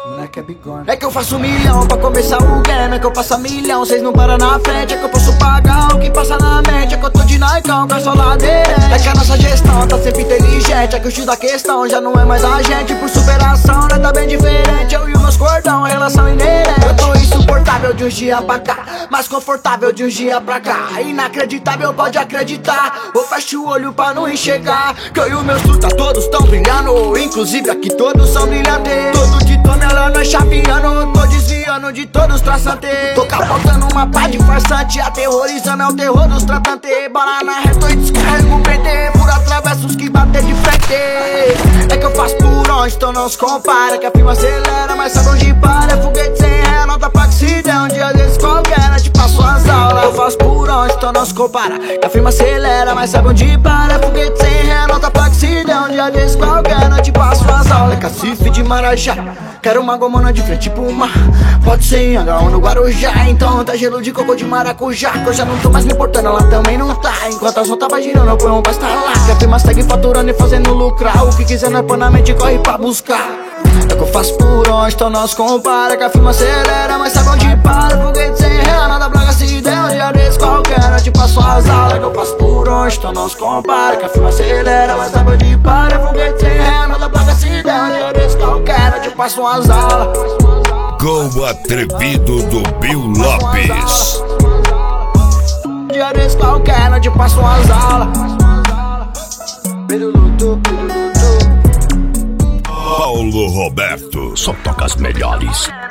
Moleque é bigode. É que eu faço 1 milhão pra começar o game. É que eu passo 1 milhão, cês não param na frente. É que eu posso pagar o que passa na mente. É que eu tô de Naicão, com essa ladeira. É que a nossa gestão tá sempre inteligente. É que o X da questão já não é mais a gente. Por superação, né, tá bem diferente. Eu e os meus cordão, a relação inerente. Eu tô insuportável de uns dias pra cá, mais confortável de uns dias pra cá. Inacreditável, pode acreditar. Eu fecho o olho pra não enxergar que eu e os meus truta todos tão brilhando. Inclusive aqui todos são brilhantes. Todo de tonela nós chapeando. Tô desviando de todos os traçantes. Tô capotando uma pá de farsante. Aterrorizando é o terror dos tratantes. Bala na reta e descarrego o PT. Por atravesso os que bater de frente. É que eu faço por onde, então não se compara. Que a firma acelera, mas sabe onde para. É foguete sem ré, nota pra que se der. Um dia desses qualquer, te passo as aulas. Eu faço por onde, então não se compara. Que a firma acelera, mas sabe onde para. É foguete sem ré, nota pra que se der. Um dia desses qualquer, te passo as aulas. É cacife de Marajá, quero uma gomona de frente pro mar. Pode ser em H1 no Guarujá. Então tá gelo de coco de maracujá. Que eu já não tô mais me importando, ela também não tá. Enquanto a som tava girando, eu ponho um pra lá. Que a firma segue faturando e fazendo lucrar. O que quiser nós põe na mente e corre pra buscar. É que eu faço por onde, então não se compara. Que a firma acelera, mas sabe onde para. Foguete sem ré, nada placa se der. Um dia desse qualquer, eu te passo as aulas. É que eu faço por onde, então não se compara. Que a firma acelera, mas sabe onde para. Foguete sem ré, nada placa se der. Um dia desse qualquer, eu te passo as aulas. Gol atrevido do Bill Lopes. Um dia desse qualquer, eu te passo as aulas. Paulo Roberto, Só toca as melhores.